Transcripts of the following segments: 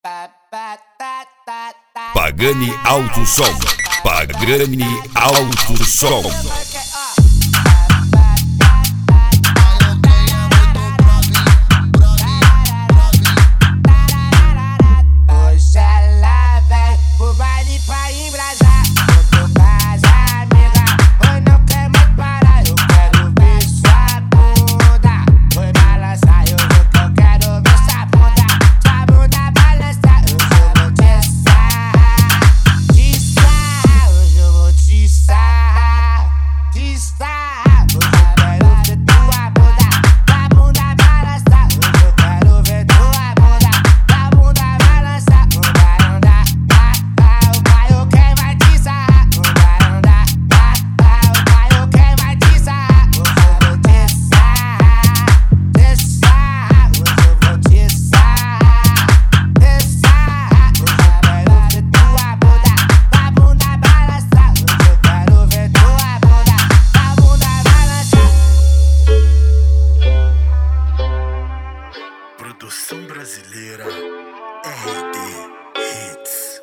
Pagani Alto Som. Pagani Alto Som. Hoje ela vem pro baile pra embrasar. Eu tô casa, amiga, hoje não quer mais parar. Eu quero ver sua bunda. Foi balançar, eu vou que eu quero ver sua bunda. Sua bunda balançar, hoje eu vou te sarrar. Te sarrar, hoje eu vou te sarrar. Te sarrar, hoje eu quero ver tua bunda. Tua bunda balançar, hoje eu quero ver tua bunda. Tua bunda balançar, o pai quem vai te sarrar. O pai quem vai te sarrar. Hoje eu vou te sarrar. Te sarrar, hoje eu vou te sarrar. Te sarrar, hoje eu quero ver tua bunda. Tua bunda balançar, hoje eu quero ver tua bunda. Tua bunda balançar. Produção brasileira RD Hits.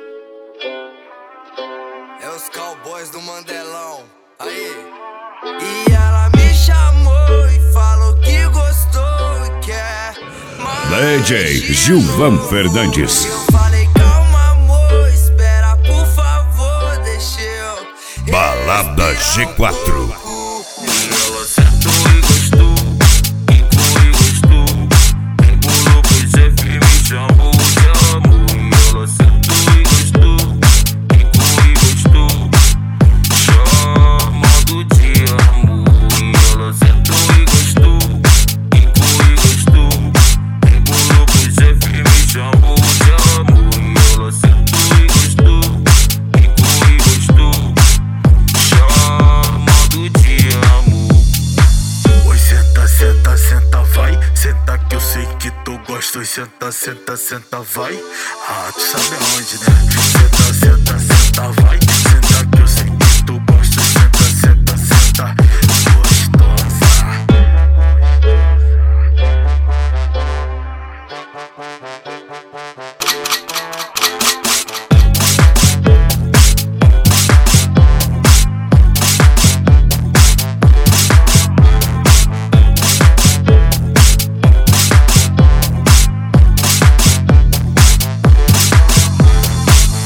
É os cowboys do Mandelão. Aí. E ela me chamou e falou que gostou e quer mais. DJ Gilvan Fernandes. Eu falei, calma, amor, espera, por favor, deixa eu. Balada G4. Ela sentou e gostou, ficou e gostou. Embolou pro chefe, me chamou de amor. Ela sentou e gostou, ficou e gostou, chamando de amor. Ela sentou e gostou, ficou e gostou. Embolou pro chefe, me chamou de amor. Ela sentou e gostou, ficou e gostou, chamando de amor. Oi, senta, senta, senta, vai. Senta que eu sei que tu gosta. Oi, senta, senta, senta, vai. Ah, tu sabe aonde, né? Senta, senta, senta, vai. Senta